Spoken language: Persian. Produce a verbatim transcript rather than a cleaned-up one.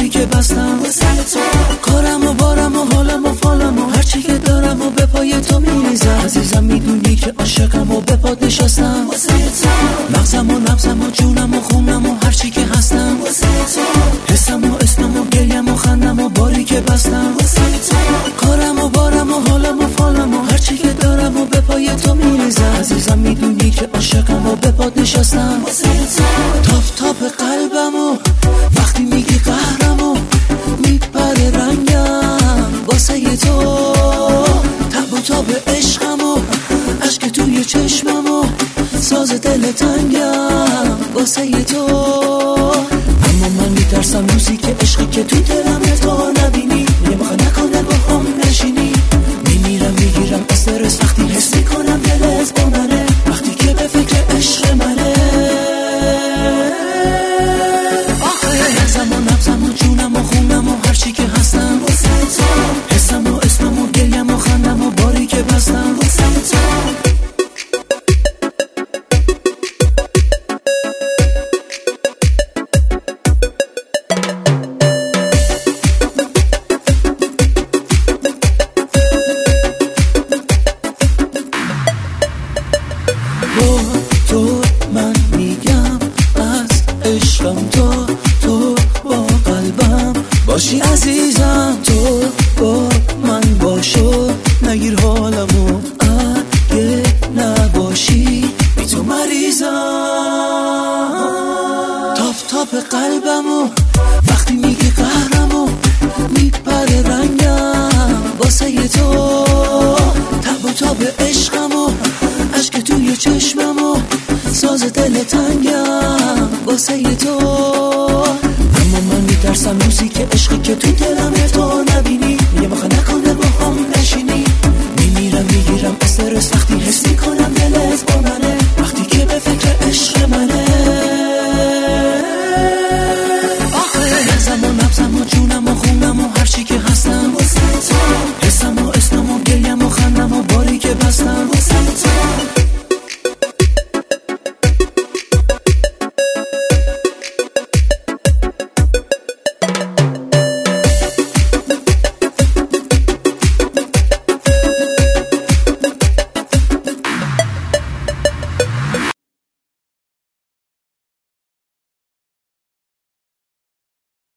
که بستم واسه تو. کارم و بارم و حالم و فالم و هرچی که دارم و به پای تو میریزم. عزیزم میدونی که عاشقم و به پات نشستم واسه تو. مغزم و نبزم و جونم و خونم و هرچی که هستم واسه تو. حسم و اسمم و گریم و خندم و باری که بستم واسه تو. کارم و بارم و حالم و فالم و هرچی که دارم و به پای تو میریزم. عزیزم میدونی که عاشقم و به پات نشستم واسه تو. تاپ تاپ قلبم و وقتی میگی قهرم و میپره رنگم واسه تو. تب و تاب عشقم و عشق توی چشمم و ساز دل تنگم واسه تو. اما من میترسم موزیک عشقی که تو دلم تو نبینی. نمیخوای نکنه با هم نشینی. میمیرم میگیرم استرس وقتی حس میکنم دلت با منه. وقتی که به فکر عشق منه. آخه حسم و نبزم و جونم و خونم و هرچی که هستم واسه تو. حسم و اسمم و گریم و خندم و باری که بستم واسه تو. تو من میگم از عشقم تو تو با قلبم باشی عزیزم. تو با من باشو نگیر حالمو اگه نباشی بی تو مریضم. تاپ تاپ قلبمو وقتی میگی قهرمو میپره رنگم واسه تو. تب و تاب عشقمو عشق توی چشممو ساز دل تنگم واسه تو. اما من میترسم موزیک عشقی که تو دلم